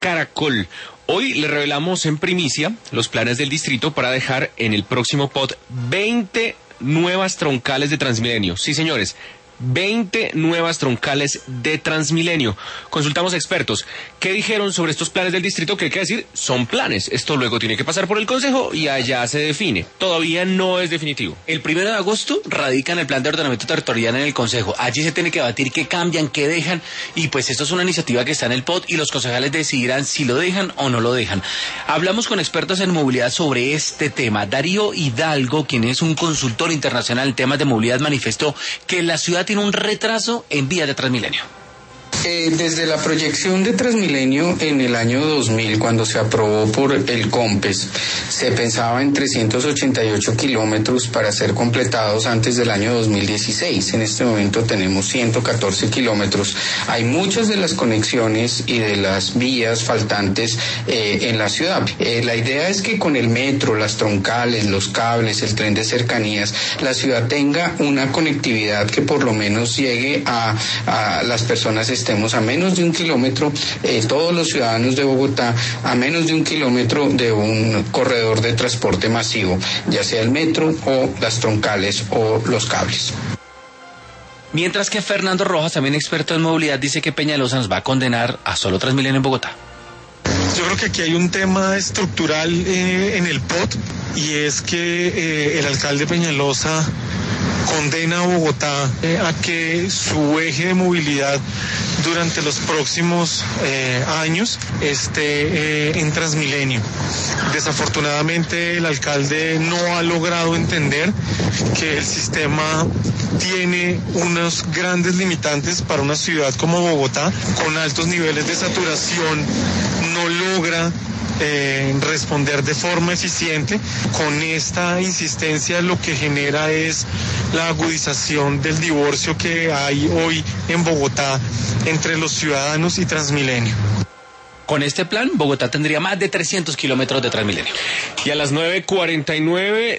Caracol. Hoy le revelamos en primicia los planes del distrito para dejar en el próximo POT 20 nuevas troncales de Transmilenio. Sí, señores, 20 nuevas troncales de Transmilenio. Consultamos a expertos. ¿Qué dijeron sobre estos planes del distrito? Que hay que decir, son planes. Esto luego tiene que pasar por el Consejo y allá se define. Todavía no es definitivo. El 1 de agosto radican el plan de ordenamiento territorial en el Consejo. Allí se tiene que debatir qué cambian, qué dejan, y pues esto es una iniciativa que está en el POT y los concejales decidirán si lo dejan o no lo dejan. Hablamos con expertos en movilidad sobre este tema. Darío Hidalgo, quien es un consultor internacional en temas de movilidad, manifestó que la ciudad tiene un retraso en vías de Transmilenio. Desde la proyección de Transmilenio en el año 2000, cuando se aprobó por el COMPES, se pensaba en 388 kilómetros para ser completados antes del año 2016. En este momento tenemos 114 kilómetros. Hay muchas de las conexiones y de las vías faltantes en la ciudad. La idea es que con el metro, las troncales, los cables, el tren de cercanías, la ciudad tenga una conectividad que por lo menos llegue a las personas estén a menos de 1 kilómetro, todos los ciudadanos de Bogotá, a menos de 1 kilómetro de un corredor de transporte masivo, ya sea el metro o las troncales o los cables. Mientras que Fernando Rojas, también experto en movilidad, dice que Peñalosa nos va a condenar a solo Transmilenio en Bogotá. Yo creo que aquí hay un tema estructural en el POT, y es que el alcalde Peñalosa condena a Bogotá a que su eje de movilidad durante los próximos años esté en Transmilenio. Desafortunadamente el alcalde no ha logrado entender que el sistema tiene unos grandes limitantes para una ciudad como Bogotá, con altos niveles de saturación. No logra responder de forma eficiente. Con esta insistencia lo que genera es la agudización del divorcio que hay hoy en Bogotá entre los ciudadanos y Transmilenio. Con este plan, Bogotá tendría más de 300 kilómetros de Transmilenio. Y a las 9:49